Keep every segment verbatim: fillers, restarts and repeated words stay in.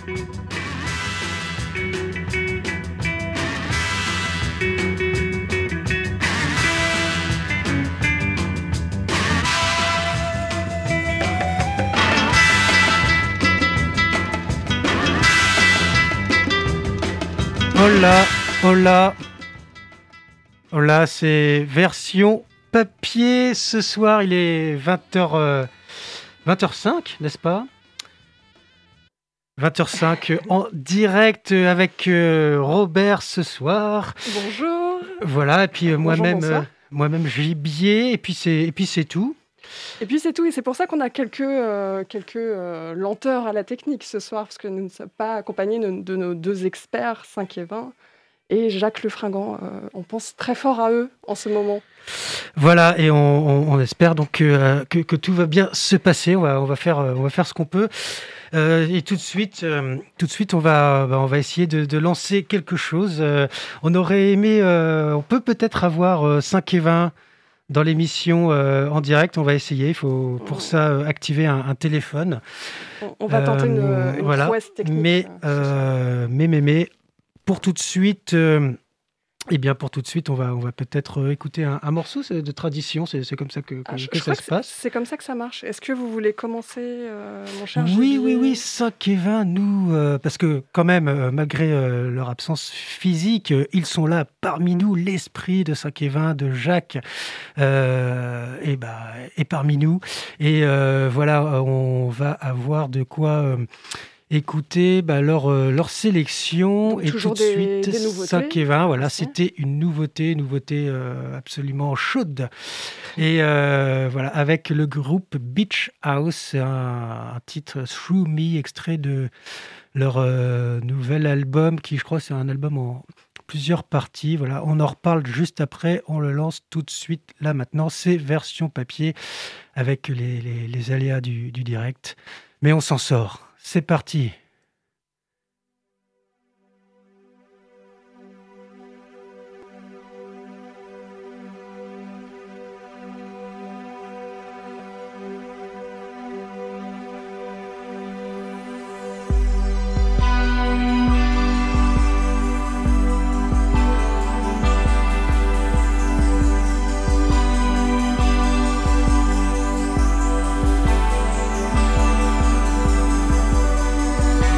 Hola, hola, hola, c'est version papier. Ce soir, il est vingt heures, euh, vingt heures cinq, n'est-ce pas ? vingt heures cinq en direct avec euh, Robert ce soir. Bonjour. Voilà, et puis euh, moi-même, Bonjour, euh, moi-même Gibier, et puis c'est, et puis c'est tout. Et puis c'est tout, et c'est pour ça qu'on a quelques, euh, quelques euh, lenteurs à la technique ce soir, parce que nous ne sommes pas accompagnés de, de nos deux experts, cinq et vingt, et Jacques Le Fringant. Euh, on pense très fort à eux en ce moment. Voilà, et on, on, on espère donc euh, que, que tout va bien se passer. On va, on va faire, on va faire ce qu'on peut. Euh, et tout de suite, euh, tout de suite, on va, bah, on va essayer de, de lancer quelque chose. Euh, on aurait aimé, euh, on peut peut-être avoir euh, cinq et vingt dans l'émission euh, en direct. On va essayer. Il faut pour ça euh, activer un, un téléphone. On, on va tenter Euh, une, une voilà. prouesse technique. Mais, euh, euh, mais, mais, mais, pour tout de suite. Euh, Eh bien, pour tout de suite, on va, on va peut-être euh, écouter un, un morceau de tradition. C'est, c'est comme ça que, que, ah, je, que je ça crois se que passe. C'est, c'est comme ça que ça marche. Est-ce que vous voulez commencer, euh, mon cher Oui, Gibier ? oui, oui, cinq et vingt, nous, euh, parce que quand même, euh, malgré euh, leur absence physique, euh, ils sont là parmi nous, l'esprit de cinq et vingt, de Jacques, euh, et bah, est parmi nous. Et euh, voilà, on va avoir de quoi... Euh, Écoutez, bah, leur, euh, leur sélection. Donc, et tout de des, suite, des nouveautés, cinq et vingt, voilà, aussi. C'était une nouveauté, nouveauté euh, absolument chaude. Et euh, voilà, avec le groupe Beach House, c'est un, un titre Through Me, extrait de leur euh, nouvel album, qui je crois c'est un album en plusieurs parties. Voilà, on en reparle juste après, on le lance tout de suite, là maintenant, c'est version papier, avec les, les, les aléas du, du direct. Mais on s'en sort. C'est parti. Thank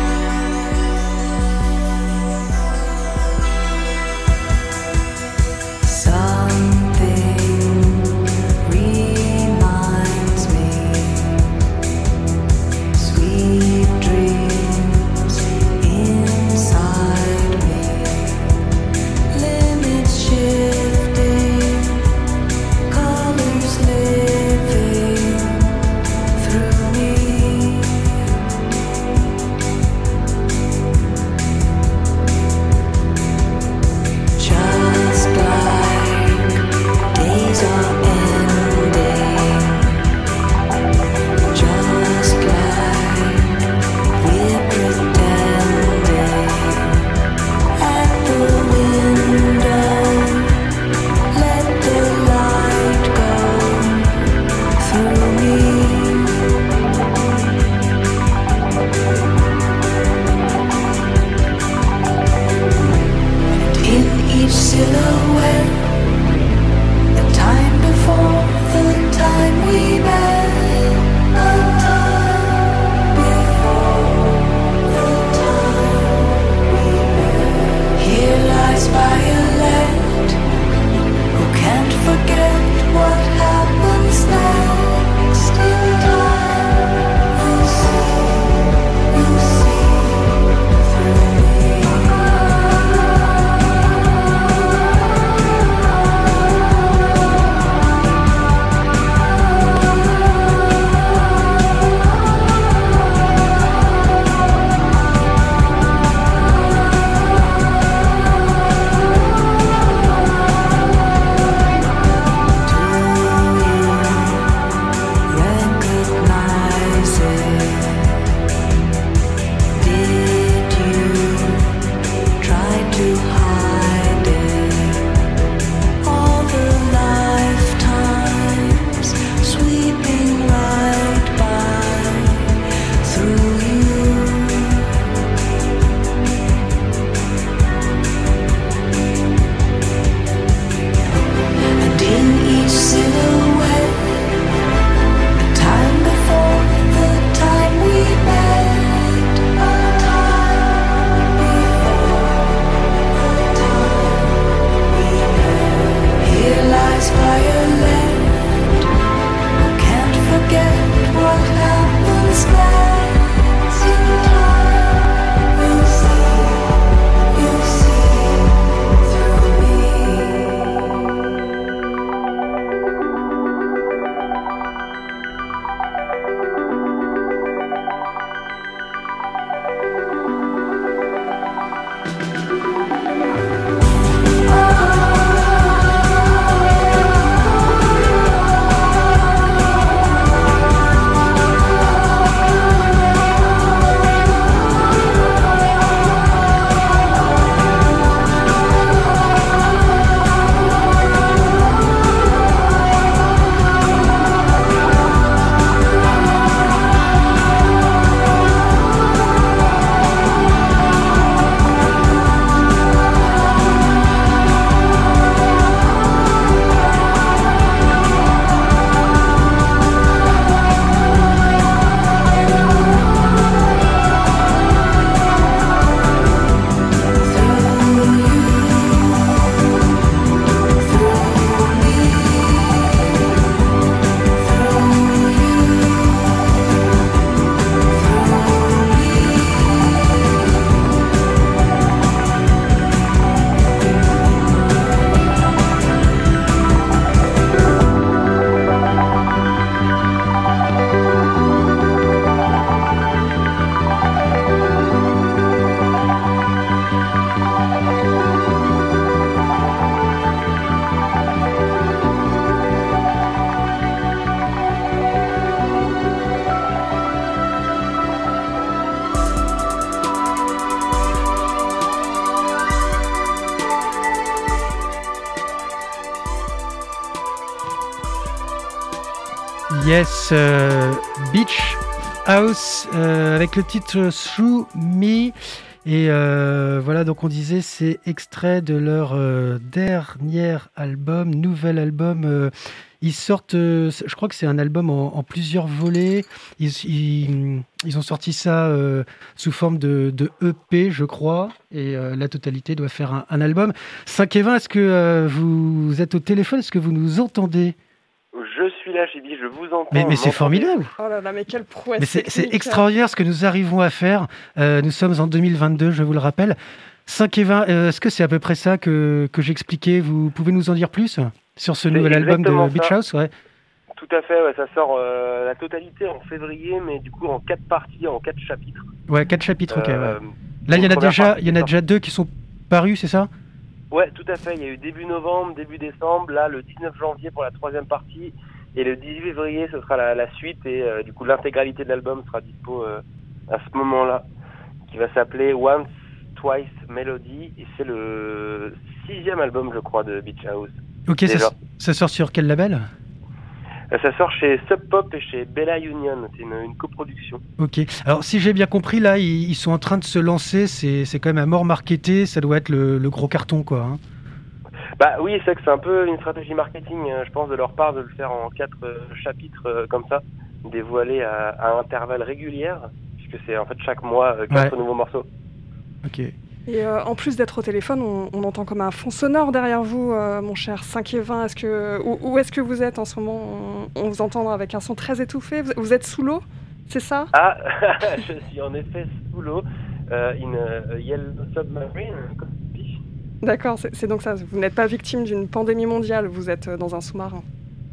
Yes, euh, Beach House euh, avec le titre Through Me. Et euh, voilà, donc on disait, c'est extrait de leur euh, dernier album, nouvel album. Euh, ils sortent, euh, je crois que c'est un album en, en plusieurs volets. Ils, ils, ils ont sorti ça euh, sous forme de, de E P, je crois. Et euh, la totalité doit faire un, un album. Saint-Kévin, est-ce que euh, vous êtes au téléphone? Est-ce que vous nous entendez? Je suis là, j'ai dit, je vous entends. Mais, mais c'est formidable. Oh là là, mais quelle prouesse. Mais c'est, c'est extraordinaire ce que nous arrivons à faire. Euh, nous sommes en deux mille vingt-deux, je vous le rappelle. Saint-Kévin, euh, est-ce que c'est à peu près ça que, que j'expliquais? Vous pouvez nous en dire plus sur ce c'est nouvel album de Beach ça. House? Ouais. Tout à fait, ouais, ça sort euh, la totalité en février, mais du coup en quatre parties, en quatre chapitres. Ouais, quatre chapitres, ok. Euh, Ouais. Là, il y en a déjà, il y en a déjà deux qui sont parus, c'est ça? Ouais, tout à fait. Il y a eu début novembre, début décembre, là le dix-neuf janvier pour la troisième partie. Et le dix-huit février, ce sera la, la suite et euh, du coup l'intégralité de l'album sera dispo euh, à ce moment-là, qui va s'appeler Once, Twice, Melody, et c'est le sixième album, je crois, de Beach House. Ok, ça, ça sort sur quel label? euh, Ça sort chez Sub Pop et chez Bella Union, c'est une, une coproduction. Ok, alors si j'ai bien compris, là, ils, ils sont en train de se lancer, c'est, c'est quand même à mort marketé, ça doit être le, le gros carton, quoi. Hein. Bah oui, c'est que c'est un peu une stratégie marketing, euh, je pense, de leur part de le faire en quatre euh, chapitres euh, comme ça, dévoilés à, à intervalles réguliers, puisque c'est en fait chaque mois euh, quatre ouais. nouveaux morceaux. Ok. Et euh, en plus d'être au téléphone, on, on entend comme un fond sonore derrière vous, euh, mon cher Saint-Kévin. Est-ce que, où, où est-ce que vous êtes en ce moment? on, on vous entend avec un son très étouffé. Vous, vous êtes sous l'eau, c'est ça? Ah, je suis en effet sous l'eau, euh, in a yellow submarine, comme D'accord, c'est, c'est donc ça. Vous n'êtes pas victime d'une pandémie mondiale, vous êtes dans un sous-marin.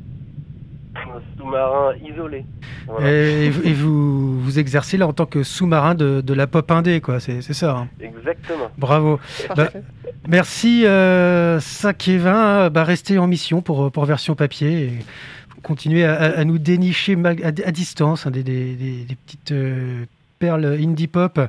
Un sous-marin isolé. Voilà. Et, et vous, vous exercez là en tant que sous-marin de, de la pop indé, quoi. C'est, c'est ça. Hein. Exactement. Bravo. Bah, merci euh, Saint-Kévin. Bah, restez en mission pour, pour Version Papier et continuez à, à nous dénicher à, à distance hein, des, des, des, des petites euh, perles indie pop.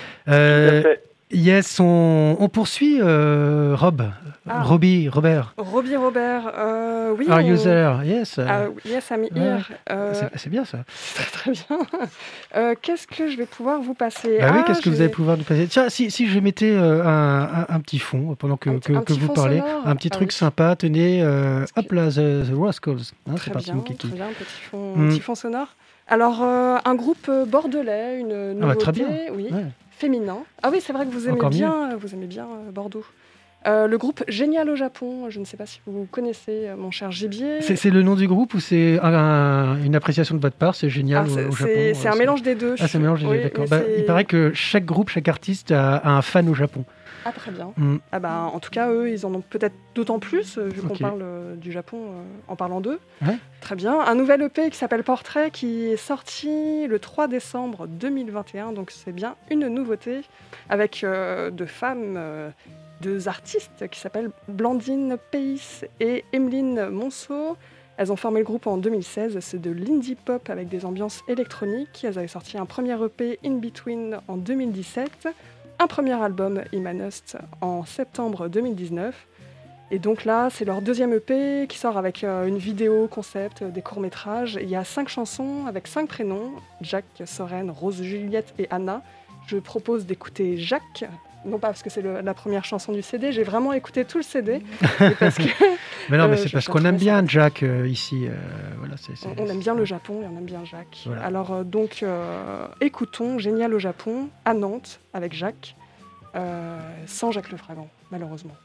Euh, Tout à fait. Yes, on, on poursuit, euh, Rob, ah. Robbie, Robert. Robbie, Robert, euh, oui. Are on... you there? Yes. Uh, yes, I'm here. Ouais. Euh... C'est, c'est bien ça. C'est très très bien. Euh, qu'est-ce que je vais pouvoir vous passer? Bah ah, oui, qu'est-ce que je vous vais... allez pouvoir nous passer? Tiens, si, si je mettais euh, un, un, un petit fond pendant que, un, que, un que vous parlez, sonore. un petit ah, truc oui. sympa, tenez, euh, hop là, The, the Rascals. Hein, très c'est parti, bien, mon kiki. très bien, un petit fond, mm. petit fond sonore. Alors, euh, un groupe bordelais, une nouveauté, ah bah, très bien. Oui. Ouais. Féminin. Ah oui, c'est vrai que vous aimez Encore bien, mieux. vous aimez bien euh, Bordeaux. Euh, le groupe Génial au Japon, je ne sais pas si vous connaissez, euh, mon cher Gibier. C'est, c'est le nom du groupe ou c'est un, un, une appréciation de votre part? C'est Génial ah, c'est, au, au Japon. C'est, c'est un c'est... mélange des deux. Ah, c'est un mélange des oui, deux, d'accord. Bah, c'est... Il paraît que chaque groupe, chaque artiste a, a un fan au Japon. Ah, très bien. Mm. Ah bah, en tout cas, eux, ils en ont peut-être d'autant plus, vu qu'on okay. parle euh, du Japon euh, en parlant d'eux. Ouais. Très bien. Un nouvel E P qui s'appelle Portrait, qui est sorti le trois décembre deux mille vingt et un, donc c'est bien une nouveauté, avec euh, deux femmes, euh, deux artistes qui s'appellent Blandine Pays et Emeline Monceau. Elles ont formé le groupe en deux mille seize, c'est de l'indie pop avec des ambiances électroniques. Elles avaient sorti un premier E P, In Between, en deux mille dix-sept. Un premier album, Imanust, en septembre deux mille dix-neuf. Et donc là, c'est leur deuxième E P qui sort avec euh, une vidéo, concept, des courts-métrages. Il y a cinq chansons avec cinq prénoms, Jack, Soren, Rose, Juliette et Anna. Je propose d'écouter Jacques, non pas parce que c'est le, la première chanson du C D, j'ai vraiment écouté tout le C D. parce que, mais non, mais euh, c'est parce qu'on aime bien ça. Jack euh, ici. Euh, voilà, c'est, c'est, on, on c'est, aime bien c'est... le Japon et on aime bien Jacques. Voilà. Alors euh, donc, euh, écoutons Génial au Japon, à Nantes, avec Jacques, euh, sans Jacques Lefragant, malheureusement.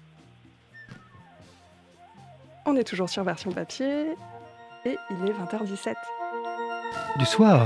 On est toujours sur Version Papier, et il est vingt heures dix-sept. Du soir.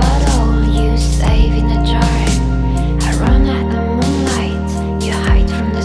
Run at the moonlight, you hide from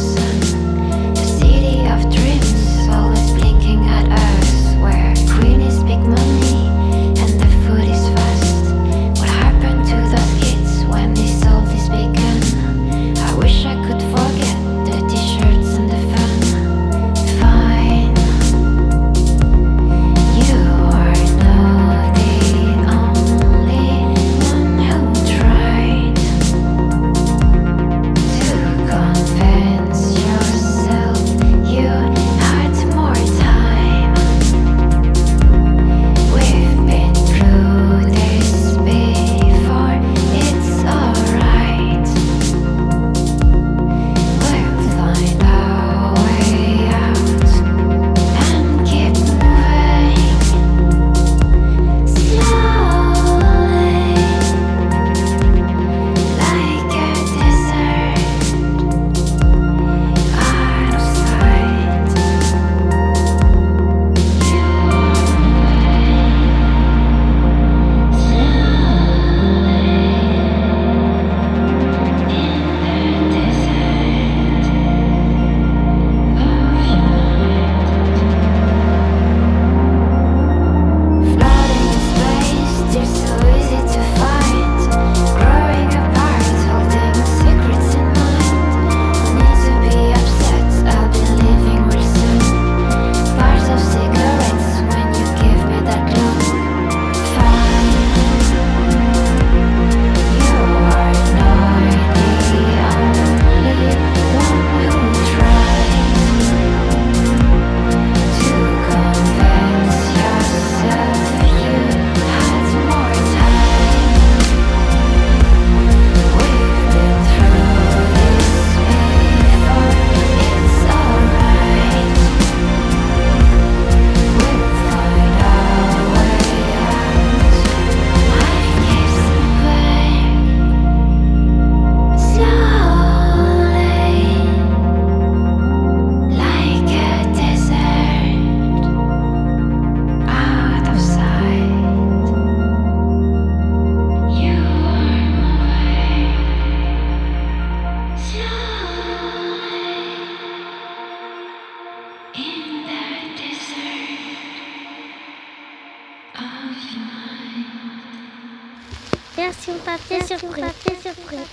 papier surprise. Papier surprise.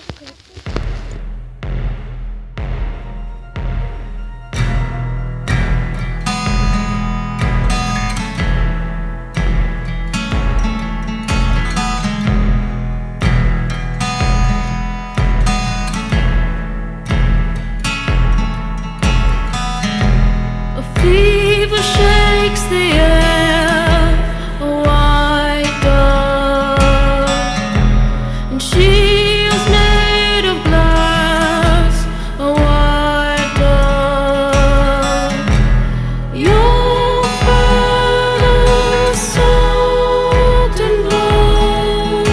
Fever shakes the air, a white dove, and she is made of glass, a white dove. Your feathers soaked in blood,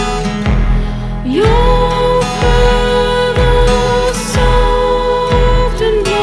your feathers soaked in blood.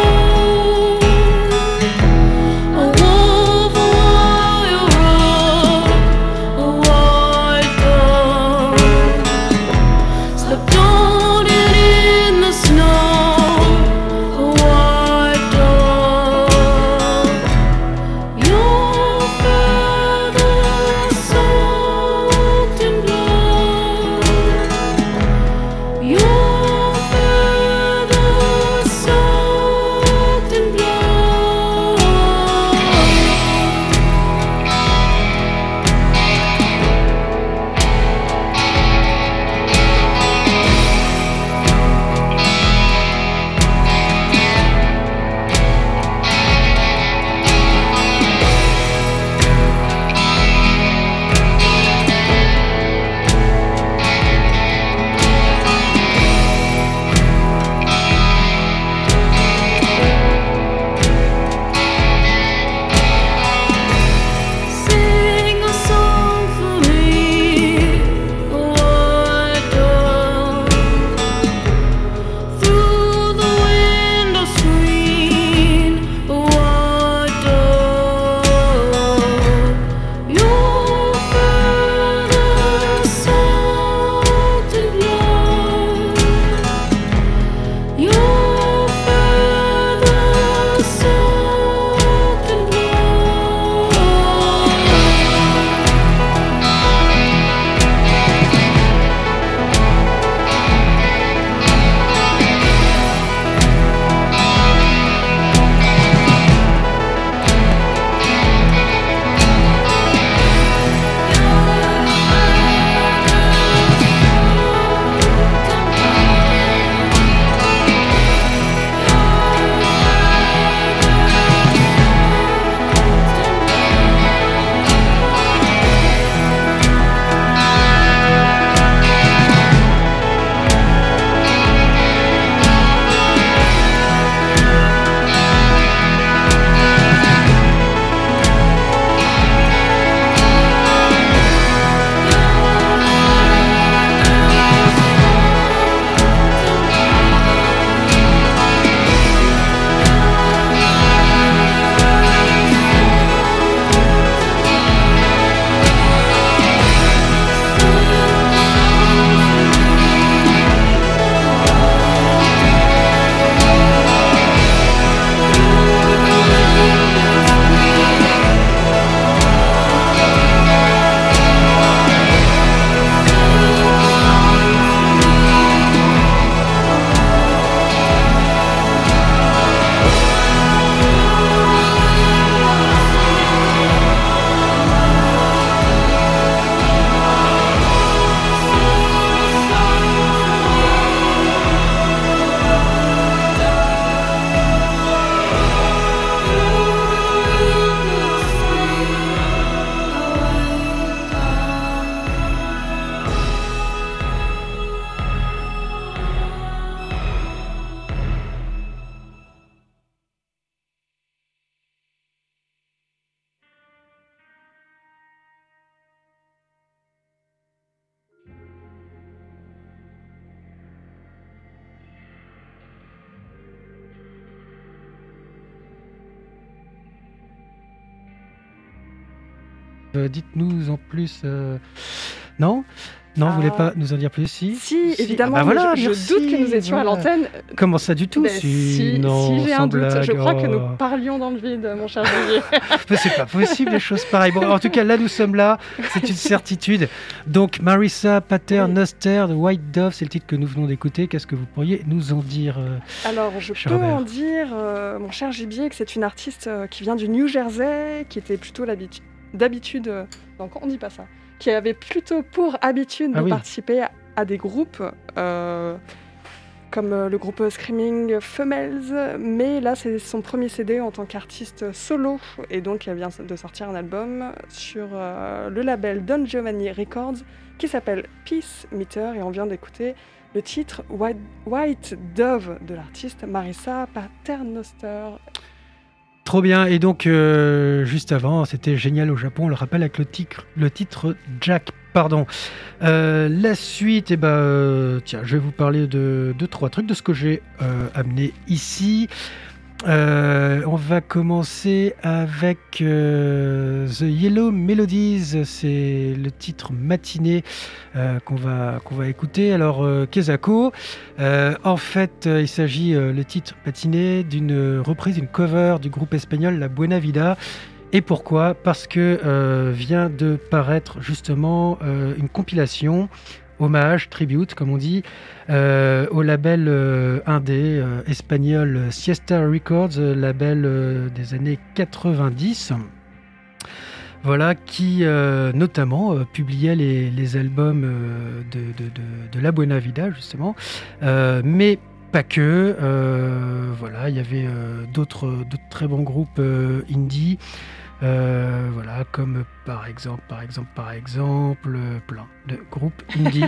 Euh, dites-nous en plus. Euh... Non ? Non, Ah. vous voulez pas nous en dire plus? Si, Si, évidemment, Ah bah mais voilà, je, je merci, doute que nous étions voilà. à l'antenne. Comment ça du tout? Mais si, non, si j'ai sans un doute. Je blague, crois que oh. nous parlions dans le vide, mon cher Julien. Mais c'est pas possible, les choses pareilles. Bon, en tout cas, là, nous sommes là. C'est une certitude. Donc, Marissa Paternoster de White Dove, c'est le titre que nous venons d'écouter. Qu'est-ce que vous pourriez nous en dire? euh, Alors, je Cher peux Robert. en dire, euh, mon cher Gibier, que c'est une artiste euh, qui vient du New Jersey, qui était plutôt l'habitu- d'habitude, euh, donc on dit pas ça, qui avait plutôt pour habitude Ah de oui. participer à, à des groupes euh, comme euh, le groupe Screaming Females, mais là c'est son premier C D en tant qu'artiste solo, et donc elle vient de sortir un album sur euh, le label Don Giovanni Records qui s'appelle Peace Meter, et on vient d'écouter le titre White, White Dove de l'artiste Marissa Paternoster. Trop bien. Et donc, euh, juste avant, c'était génial au Japon. On le rappelle avec le titre, le titre Jack. Pardon. Euh, la suite, eh ben, euh, tiens, je vais vous parler de deux, trois trucs de ce que j'ai euh, amené ici. Euh, on va commencer avec euh, The Yellow Melodies, c'est le titre Matinée euh, qu'on va, qu'on va écouter. Alors, euh, Kezako, euh, en fait, euh, il s'agit, euh, le titre Matinée, d'une reprise, d'une cover du groupe espagnol La Buena Vida. Et pourquoi? Parce que euh, vient de paraître justement euh, une compilation hommage, tribute, comme on dit, euh, au label euh, indé euh, espagnol Siesta Records, euh, label euh, des années quatre-vingt-dix. Voilà, qui euh, notamment euh, publiait les, les albums euh, de, de, de, de La Buena Vida, justement, euh, mais pas que. Euh, voilà, il y avait euh, d'autres, d'autres très bons groupes euh, indie. Euh, voilà, comme par exemple, par exemple, par exemple, euh, plein de groupes indie.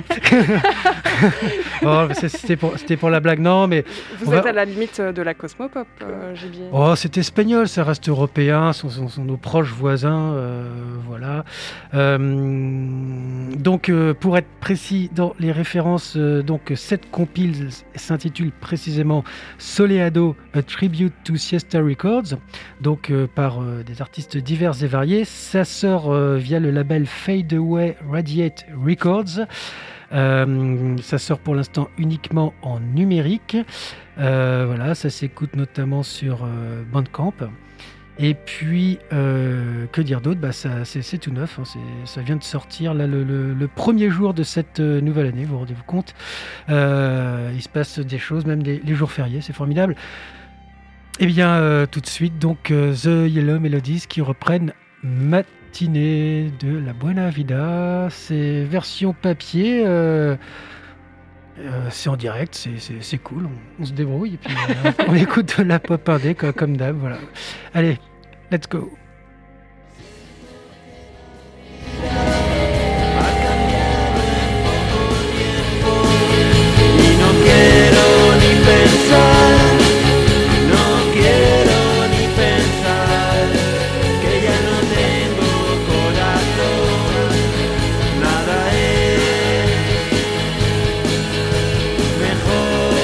Oh, c'est- c'était pour, c'était pour la blague, non, mais Vous On êtes va- à la limite de la cosmopop, euh, Gibier. oh, c'est espagnol, ça reste européen, ce sont, sont- sont nos proches voisins, euh, voilà. Euh, donc, euh, pour être précis dans les références, euh, donc cette compile s'intitule précisément Soleado, a tribute to Siesta Records, donc euh, par euh, des artistes divers et variés. Ça sort euh, via le label Fade Away Radiate Records. Euh, ça sort pour l'instant uniquement en numérique. Euh, voilà, ça s'écoute notamment sur euh, Bandcamp. Et puis, euh, que dire d'autre? Bah, ça, c'est, c'est tout neuf, hein, c'est, ça vient de sortir là, le, le- le premier jour de cette euh, nouvelle année, vous vous rendez-vous compte? Euh, il se passe des choses, même les, les jours fériés, c'est formidable. Et bien, euh, tout de suite, donc euh, The Yellow Melodies qui reprennent Matinée de La Buena Vida. C'est version papier. euh, euh, c'est en direct, c'est, c'est, c'est cool, on, on se débrouille et puis euh, on écoute de la pop indé comme, comme d'hab, voilà. Allez, let's go. Y no quiero ni pensar, no quiero ni pensar que ya no tengo corazón, nada es mejor.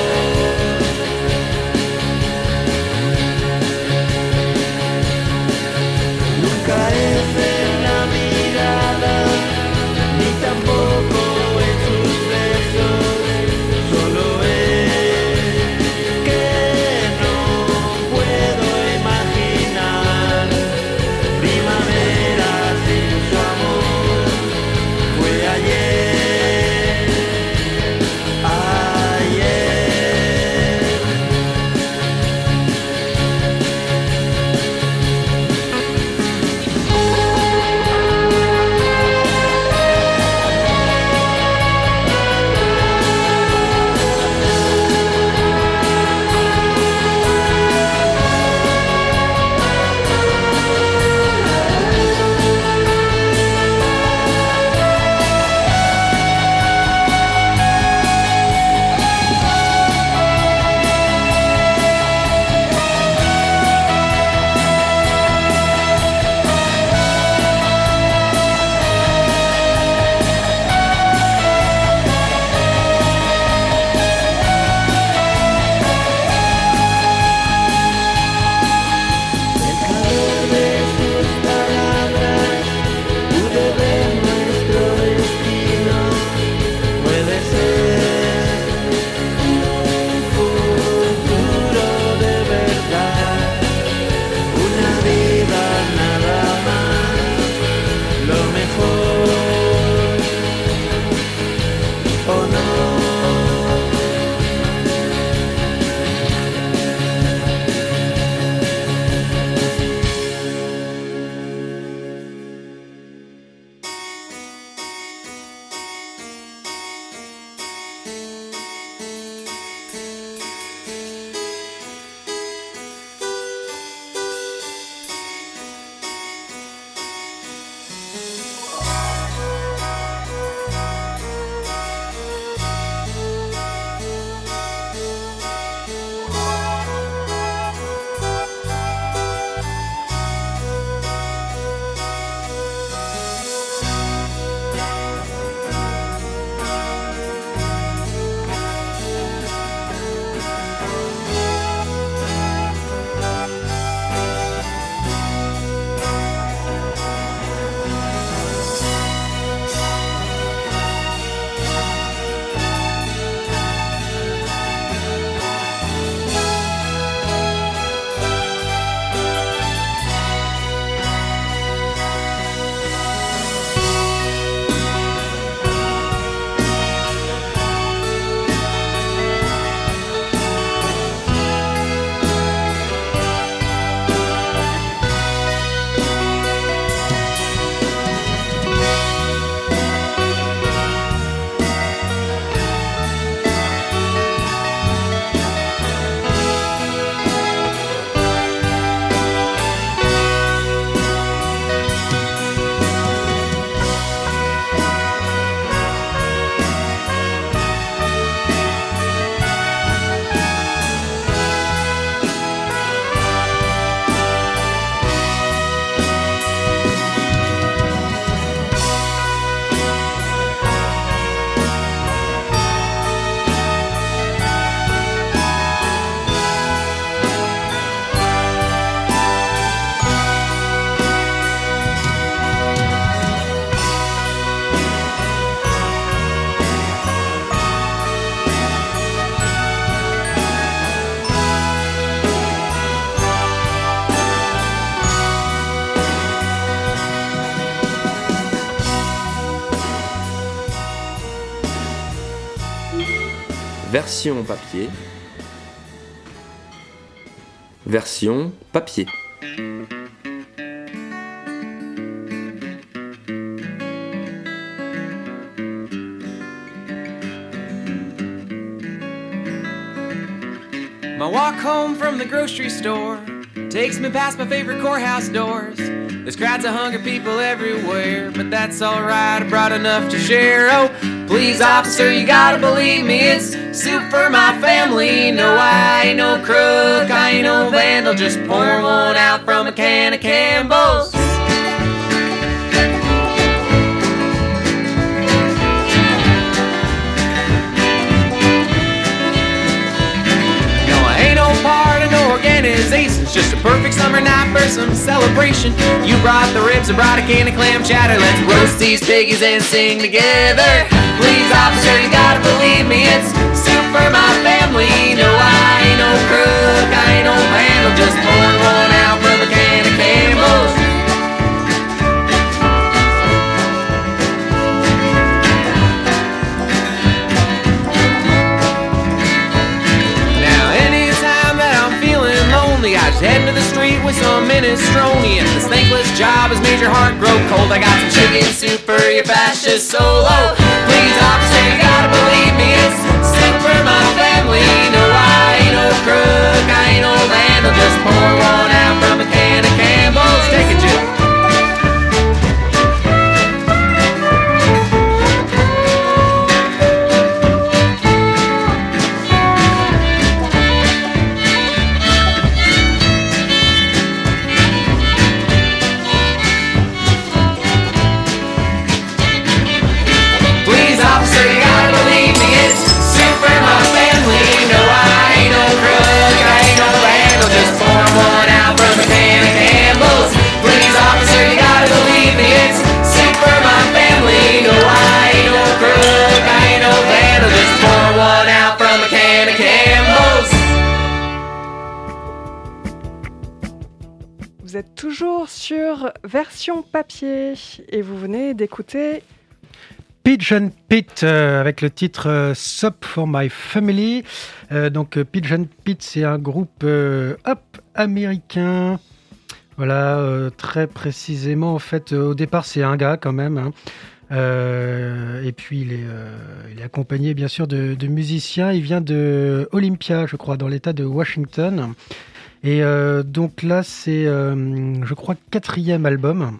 version papier. Version papier. My walk home from the grocery store takes me past my favorite courthouse doors. There's crowds of hungry people everywhere, but that's alright, I brought enough to share. Oh, please officer, you gotta believe me, it's soup for my family. No, I ain't no crook, I ain't no vandal, just pour one out from a can of Campbell's. Organization's just a perfect summer night for some celebration. You brought the ribs, I brought a can of clam chowder. Let's roast these piggies and sing together. Please, officer, you gotta believe me, it's soup for my family. No, I ain't no crook, I ain't no vandal, just pouring one out from a can of Campbell's. I just head to the street with some minestrone, and this thankless job has made your heart grow cold. I got some chicken soup for your fascist solo. Please, officer, you gotta believe me, it's soup for my family. No, I ain't no crook, I ain't no vandal, just pour one out from a can of Campbell's. Take it, Jim. Vous êtes toujours sur version papier et vous venez d'écouter Pigeon Pit euh, avec le titre euh, Sup for My Family. Euh, donc euh, Pigeon Pit, c'est un groupe euh, hop américain. Voilà, euh, très précisément en fait. Euh, au départ, c'est un gars quand même. Hein. Euh, et puis il est, euh, il est accompagné bien sûr de, de musiciens. Il vient de Olympia, je crois, dans l'État de Washington. Et euh, donc là, c'est, euh, je crois, quatrième album.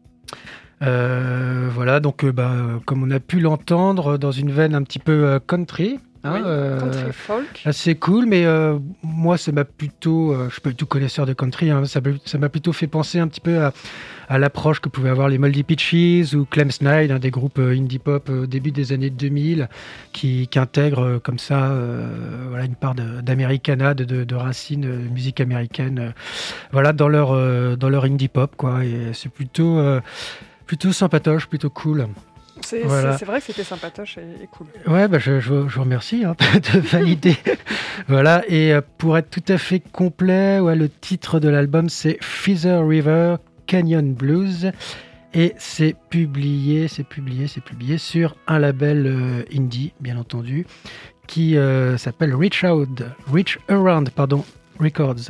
Euh, voilà, donc euh, bah, comme on a pu l'entendre, dans une veine un petit peu euh, country. Hein, oui, euh, country folk. assez cool, mais euh, moi, ça m'a plutôt... Euh, je suis pas du tout connaisseur de country, hein, ça, ça m'a plutôt fait penser un petit peu à, à l'approche que pouvaient avoir les Moldy Peaches ou Clem Snide, hein, des groupes euh, indie pop euh, au début des années deux mille, qui, qui intègrent euh, comme ça euh, voilà, une part de, d'Americana, de, de, de racines, de musique américaine, euh, voilà, dans leur, euh, dans leur indie pop, quoi. Et c'est plutôt, euh, plutôt sympatoche, plutôt cool. C'est, voilà. c'est, c'est vrai que c'était sympatoche et, et cool. Ouais, bah je, je, je vous remercie hein, de valider. Voilà, et pour être tout à fait complet, ouais, le titre de l'album, c'est Feather River Canyon Blues. Et c'est publié, c'est publié, c'est publié sur un label euh, indie, bien entendu, qui euh, s'appelle Reach Out, Reach Around, pardon, Records.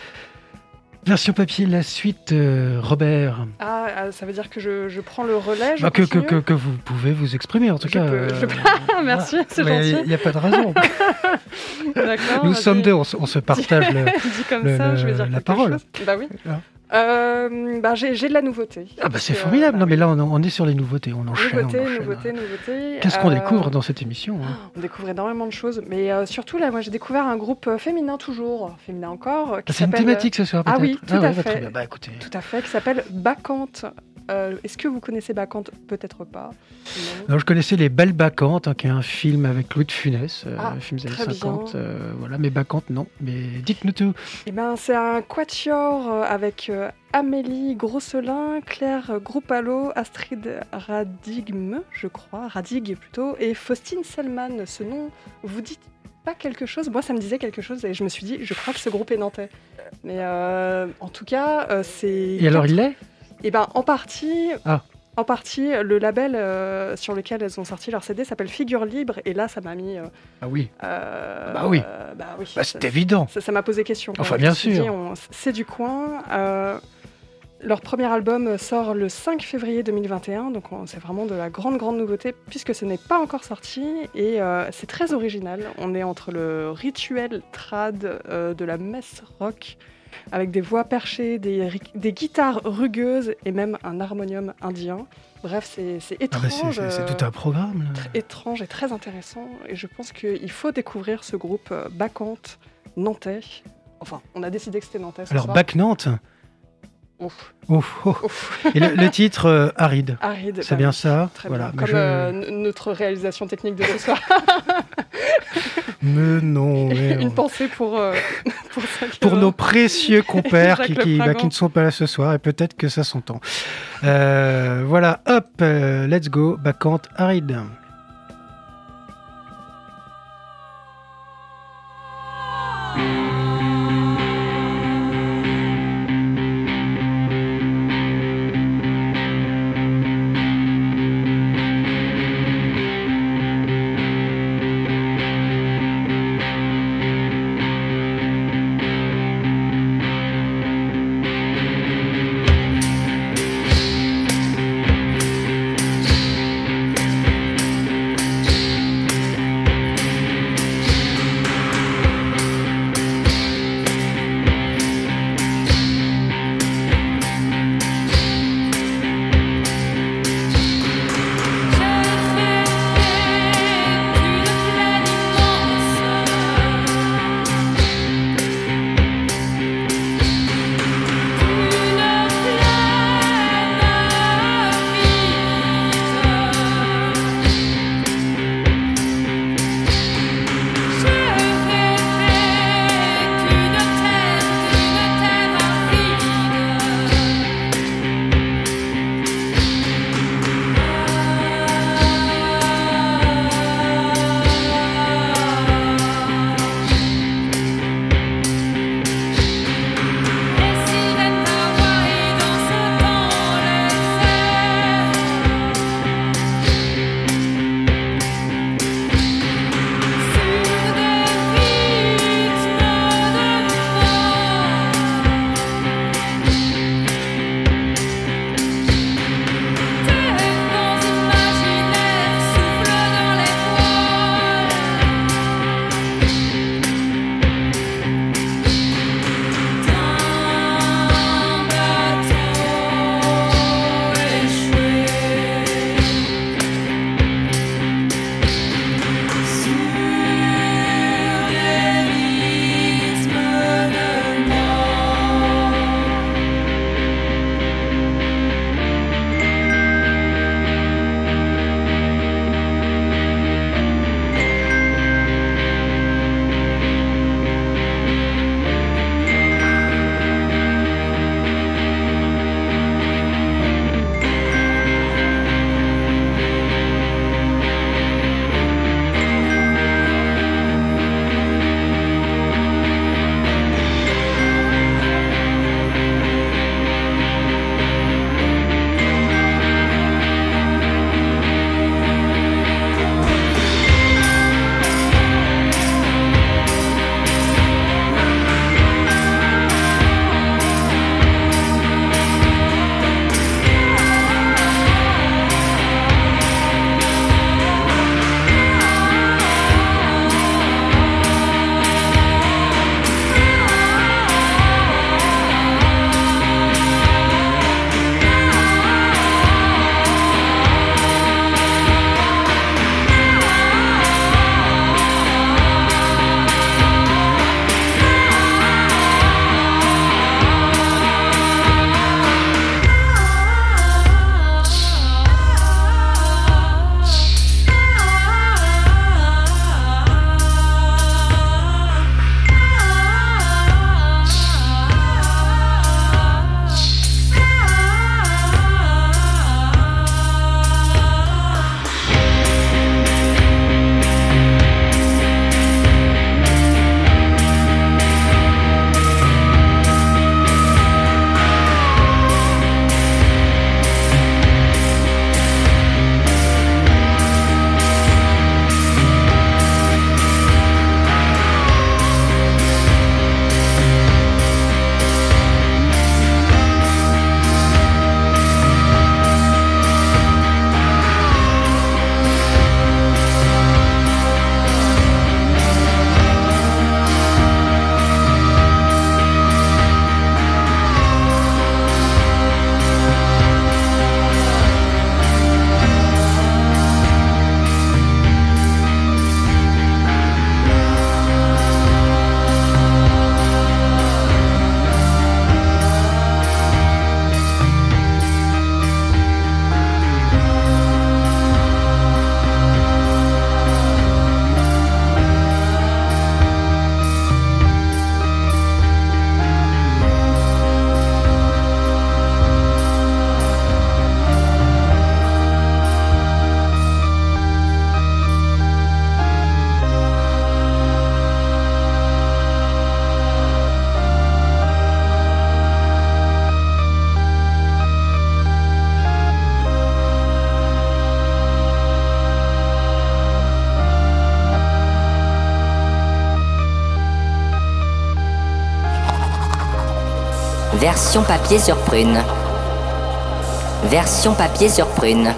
Version papier, la suite, euh, Robert. Ah, ah, ça veut dire que je, je prends le relais, je bah, que, que, continue que, que vous pouvez vous exprimer, en tout je cas. Peux, euh, je peux... Merci, c'est mais gentil. Il n'y a pas de raison. D'accord. Nous vas-y. sommes deux, on se, on se partage le, Dit comme le, ça, le, je vais dire la quelque parole. chose. Bah oui. Ah. Euh, bah, j'ai, j'ai de la nouveauté. Ah bah c'est Donc, formidable. euh, non bah, mais là on, on est sur les nouveautés, on enchaîne. Nouveauté, on enchaîne. nouveauté, nouveauté. Qu'est-ce qu'on Euh, découvre dans cette émission hein On découvre énormément de choses, mais euh, surtout là, moi j'ai découvert un groupe euh, féminin toujours, féminin encore, euh, qui C'est une s'appelle. thématique ce soir peut-être. Ah oui, tout à ouais, bah, fait. très bien. Bah écoutez. Tout à fait, qui s'appelle Bacchante. Euh, est-ce que vous connaissez Bacchante? Peut-être pas. Non. Alors, je connaissais Les Belles Bacchantes, hein, qui est un film avec Louis de Funès, euh, Ah, un film des années très cinquante. bien. euh, voilà, mais Bacchantes non. Mais dites-nous tout. Eh ben, c'est un quatuor euh, avec euh, Amélie Grosselin, Claire Groupalo, Astrid Radigme, je crois, Radig plutôt, et Faustine Selman. Ce nom vous dit pas quelque chose? Moi, ça me disait quelque chose et je me suis dit, je crois que ce groupe est nantais. Mais euh, en tout cas, euh, c'est. Et alors il l'est? Eh ben, en partie. Ah. En partie, le label euh, sur lequel elles ont sorti leur C D s'appelle Figure Libre, et là, ça m'a mis. Euh, Ah oui. euh, Bah oui. euh, bah oui. Bah, c'est évident. Ça, ça m'a posé question. Enfin, Je bien me suis sûr. dit, on- c'est du coin. Euh, leur premier album sort le cinq février deux mille vingt et un, donc on- c'est vraiment de la grande, grande nouveauté, puisque ce n'est pas encore sorti, et euh, c'est très original. On est entre le rituel trad euh, de la messe rock, avec des voix perchées, des, ri- des guitares rugueuses, et même un harmonium indien. Bref, c'est c'est Ah bah, étrange. c'est, c'est- c'est euh, tout un programme. Là. tr- étrange et très intéressant, et je pense qu'il faut découvrir ce groupe euh, Bacchante nantais. Enfin, on a décidé que c'était nantais ce Alors, soir. Bac Nantes. Ouf, Ouf, oh. ouf. Et le, le titre, euh, Aride. Aride. C'est bah bien oui, ça. Très Voilà. bien. Mais Comme je- euh, n- notre réalisation technique de ce soir. Mais non. mais Une non. pensée pour, euh, pour, Jacques Pour Lebrun. nos précieux compères Jacques qui, Le qui, bah, Printemps. qui ne sont pas là ce soir, et peut-être que ça s'entend. Euh, voilà, hop, euh, let's go, Bacchante, Aride. Thank Version papier sur prune. Version papier sur prune.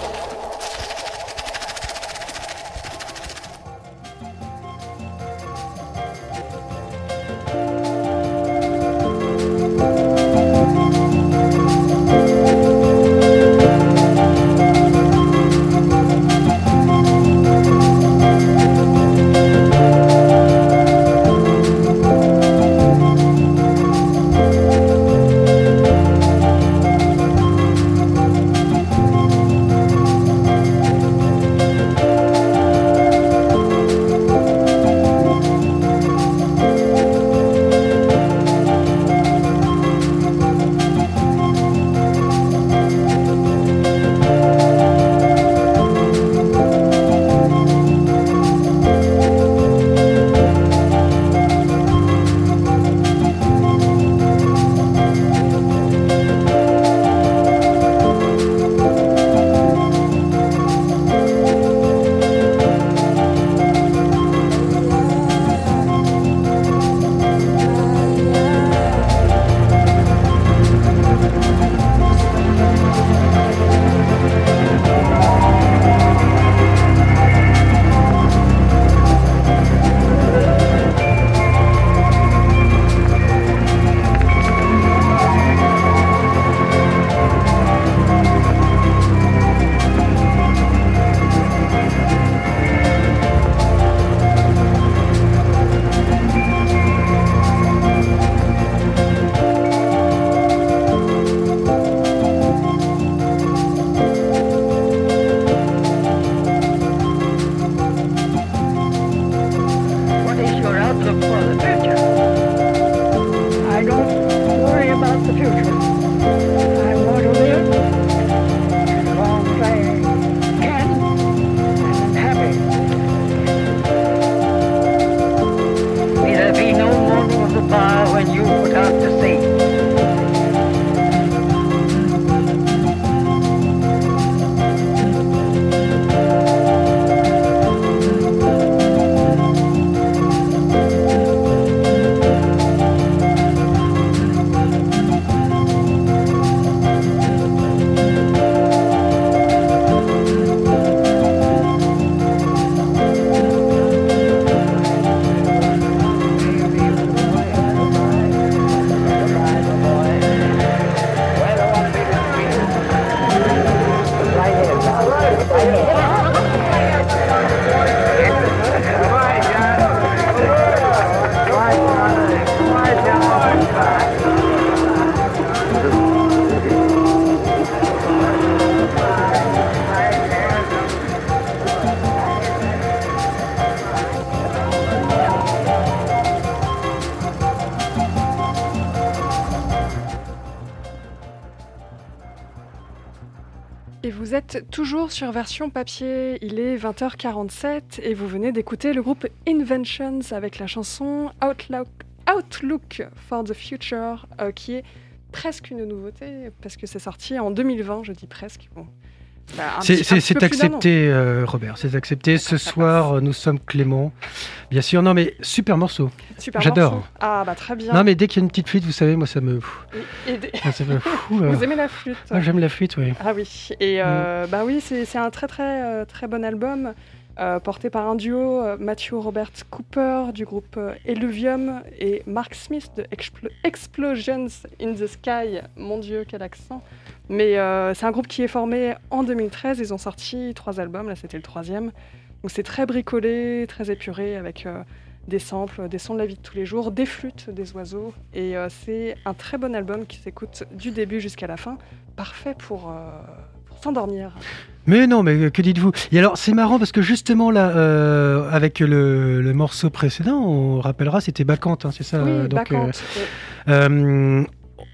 Et vous êtes toujours sur version papier, il est vingt heures quarante-sept et vous venez d'écouter le groupe Inventions avec la chanson Outlook, Outlook for the Future, euh, qui est presque une nouveauté parce que c'est sorti en deux mille vingt, je dis presque. Bon. Bah, c'est petit, c'est, c'est accepté, euh, Robert, c'est accepté. Ce soir, passe. Nous sommes Clément. Bien sûr, non mais super morceau. Super J'adore. Morceau. Ah bah très bien. Non mais dès qu'il y a une petite flûte, vous savez, moi ça me... Et, et des... ça me fou, vous euh... aimez la flûte? Ah, j'aime la flûte, oui. Ah oui, et euh, mm. bah oui, c'est, c'est un très très euh, très bon album. Euh, porté par un duo, euh, Matthew Robert Cooper du groupe euh, Eluvium et Mark Smith de Expl- Explosions in the Sky. Mon Dieu, quel accent! Mais euh, c'est un groupe qui est formé en deux mille treize. Ils ont sorti trois albums, là c'était le troisième. Donc c'est très bricolé, très épuré, avec euh, des samples, des sons de la vie de tous les jours, des flûtes, des oiseaux. Et euh, c'est un très bon album qui s'écoute du début jusqu'à la fin. Parfait pour... Euh, s'endormir. Mais non, mais que dites-vous? Et alors, c'est marrant parce que justement, là, euh, avec le, le morceau précédent, on rappellera, c'était Bacchante, hein, c'est ça? Oui, donc, Bacchante. Euh, euh,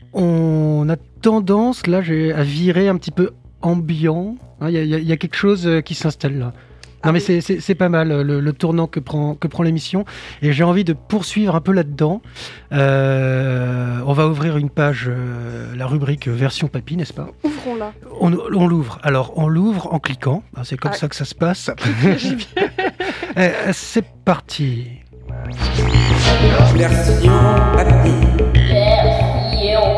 on a tendance, là, j'ai, à virer un petit peu ambiant. Il hein, y, y, y a quelque chose qui s'installe là. Non, ah mais oui. c'est, c'est, c'est pas mal le, le tournant que prend, que prend l'émission et j'ai envie de poursuivre un peu là-dedans. Euh, on va ouvrir une page, euh, la rubrique version papy, n'est-ce pas? Ouvrons-la. On, on l'ouvre. Alors, on l'ouvre en cliquant. C'est comme ah. ça que ça se passe. eh, c'est parti. Version papy. Version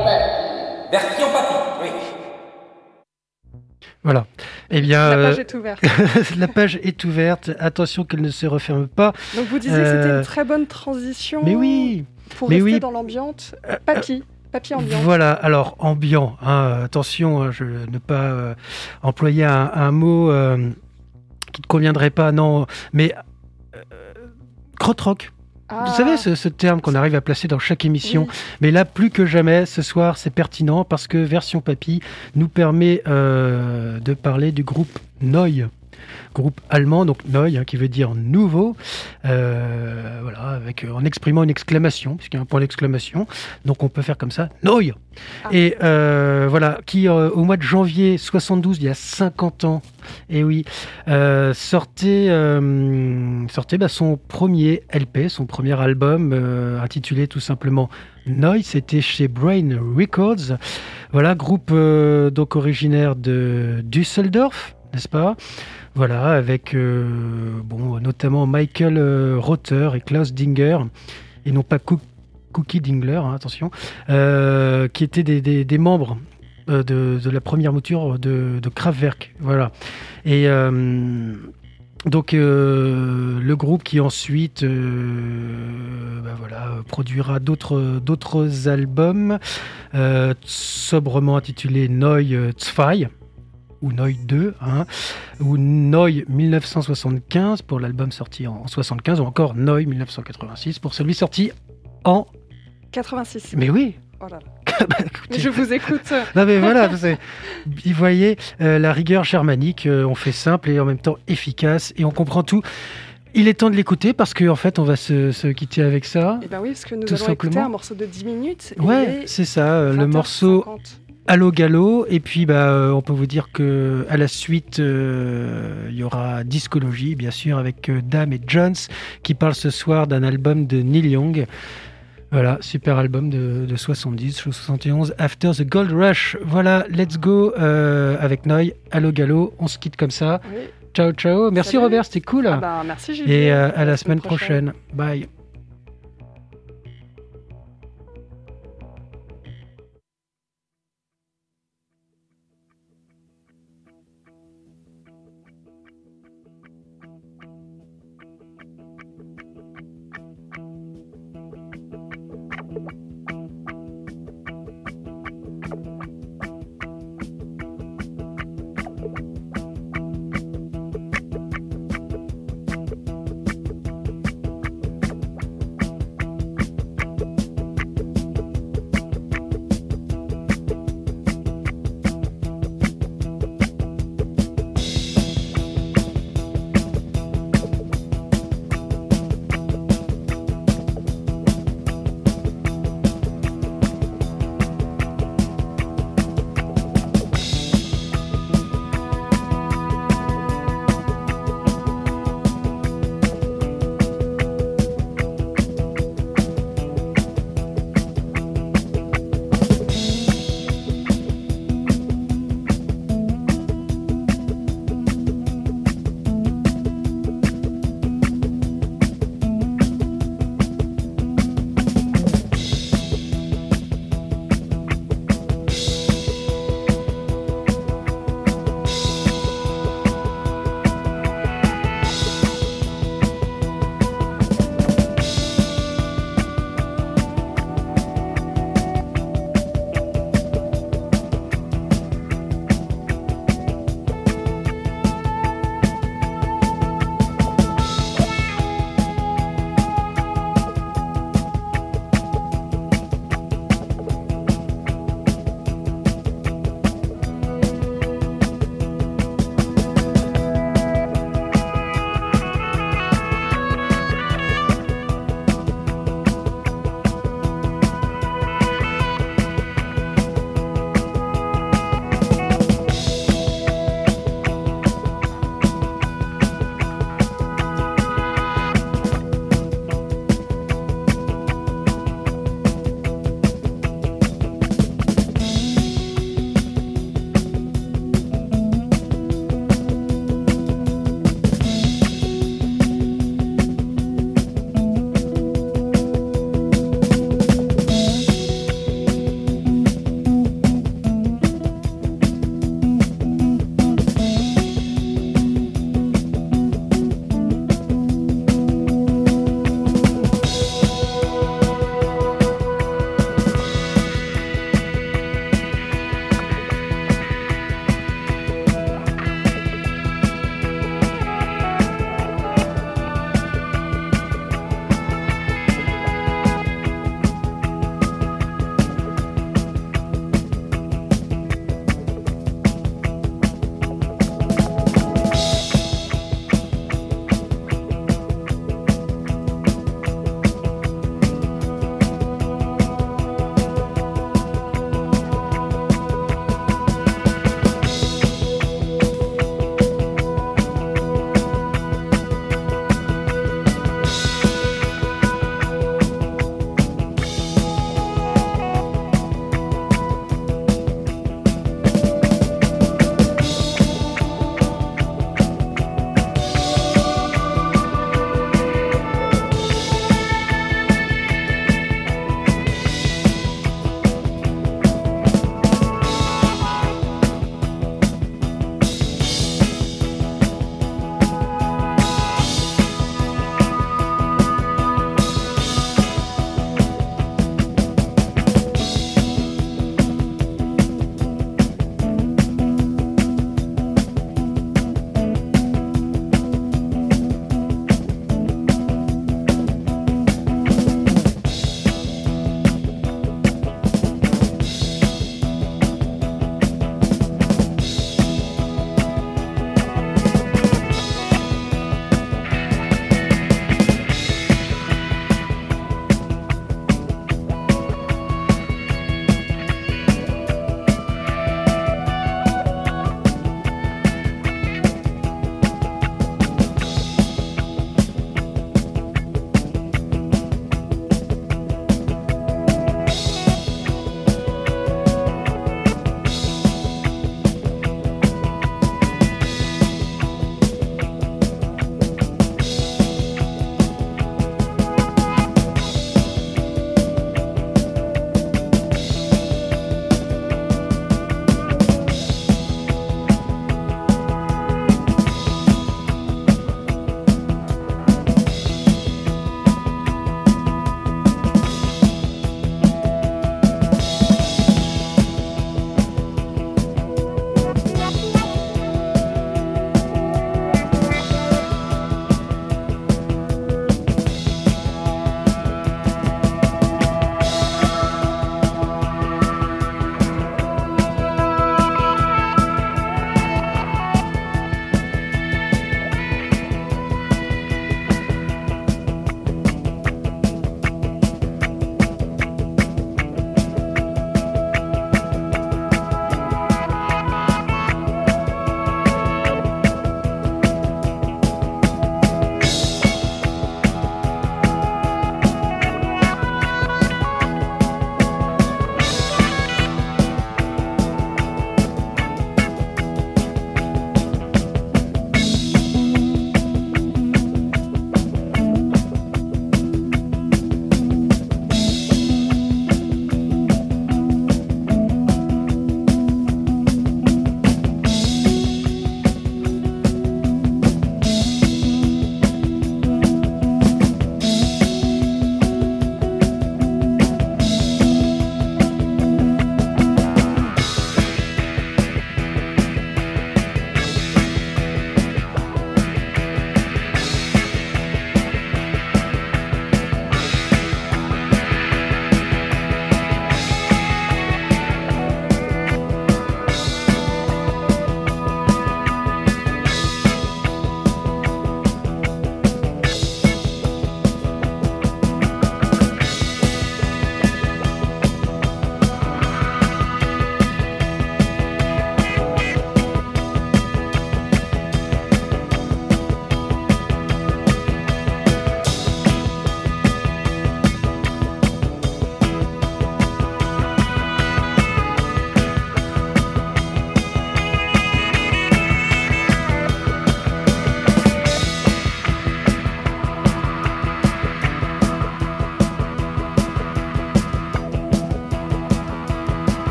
Voilà. Eh bien, La euh, page est ouverte. la page est ouverte. Attention qu'elle ne se referme pas. Donc vous disiez que c'était Euh, une très bonne transition Mais oui. pour mais rester oui. dans l'ambiance. Papy, papy ambiance. Voilà, alors ambiant, hein, attention, hein, je ne pas euh, employer un, un mot euh, qui ne conviendrait pas, non, mais euh, krautrock. Ah, Vous savez, ce, ce terme qu'on arrive à placer dans chaque émission. oui. Mais là, plus que jamais, ce soir, c'est pertinent parce que Version Papy nous permet euh, de parler du groupe Neu. Groupe allemand, donc Neu, hein, qui veut dire nouveau, euh, voilà, avec, euh, en exprimant une exclamation, puisqu'il y a un point d'exclamation, donc on peut faire comme ça, Neu. Ah. Et euh, voilà, qui euh, au mois de janvier soixante-douze, il y a cinquante ans, et oui, euh, sortait, euh, sortait bah, son premier L P, son premier album, euh, intitulé tout simplement Neu, c'était chez Brain Records. Voilà, groupe euh, donc originaire de Düsseldorf, n'est-ce pas ? Voilà, avec euh, bon, notamment Michael euh, Rother et Klaus Dinger, et non pas Cook- Cookie Dingler, hein, attention, euh, qui étaient des, des, des membres euh, de, de la première mouture de, de Kraftwerk. Voilà. Et euh, donc, euh, le groupe qui ensuite euh, bah voilà, produira d'autres, d'autres albums, euh, sobrement intitulés Neu zwei, ou Neu deux, hein, ou Neu dix-neuf cent soixante-quinze pour l'album sorti en soixante-quinze, ou encore Neu dix-neuf cent quatre-vingt-six pour celui sorti en... quatre-vingt-six. Mais oui. Oh là là. Bah, écoutez, Mais je vous écoute. non mais voilà, c'est- vous voyez, euh, la rigueur germanique, euh, on fait simple et en même temps efficace, et on comprend tout. Il est temps de l'écouter parce qu'en en fait, on va se, se quitter avec ça. Eh ben oui, parce que nous Tout allons écouter simplement. un morceau de dix minutes. et Ouais, il est c'est ça, euh, le vingt heures morceau cinquante. Allo Gallo, et puis bah, euh, on peut vous dire que à la suite, euh, il y aura Discologie, bien sûr, avec euh, Dame et Jones, qui parlent ce soir d'un album de Neil Young. Voilà, super album de, de soixante-dix, soixante et onze, After the Gold Rush. Voilà, let's go euh, avec Neu, Allo Gallo, on se quitte comme ça. Oui. Ciao, ciao. Merci Salut. Robert, c'était cool. Ah bah, merci Gilles. Et euh, à la semaine prochaine. Bye.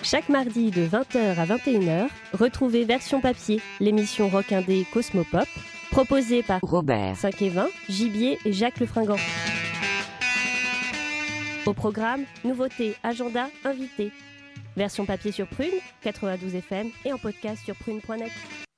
Chaque mardi de vingt heures à vingt et une heures, retrouvez Version Papier, l'émission rock indé Cosmopop, proposée par Robert cinq et vingt, Gibier et Jacques Lefringant. Au programme, nouveautés, agenda, invités. Version papier sur Prune, quatre-vingt-douze F M et en podcast sur prune point net.